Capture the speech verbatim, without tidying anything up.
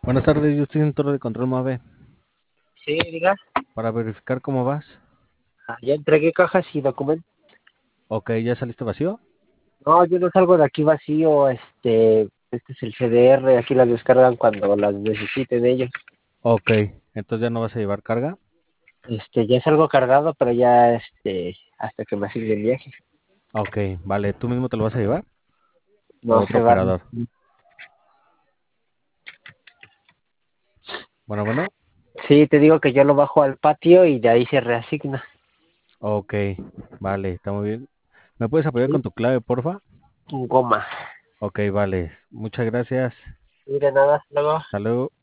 Buenas tardes, yo estoy en Torre de Control Mave Sí, diga. para verificar cómo vas. Ah, ya entregué cajas y documentos. Ok, ¿ya saliste vacío? No, yo no salgo de aquí vacío. Este, este es el C D R. Aquí las descargan cuando las necesiten ellos. Ok, entonces ya no vas a llevar carga. Este, ya salgo cargado, pero ya, este, hasta que me asigne el viaje. Ok, vale, ¿tú mismo te lo vas a llevar? ¿O No otro se van. operador? Bueno, bueno. Sí, te digo que yo lo bajo al patio y de ahí se reasigna. Ok, vale, está muy bien. ¿Me puedes apoyar Sí, con tu clave, porfa? goma. Ok, vale, muchas gracias. Mira, nada, luego. Hasta luego.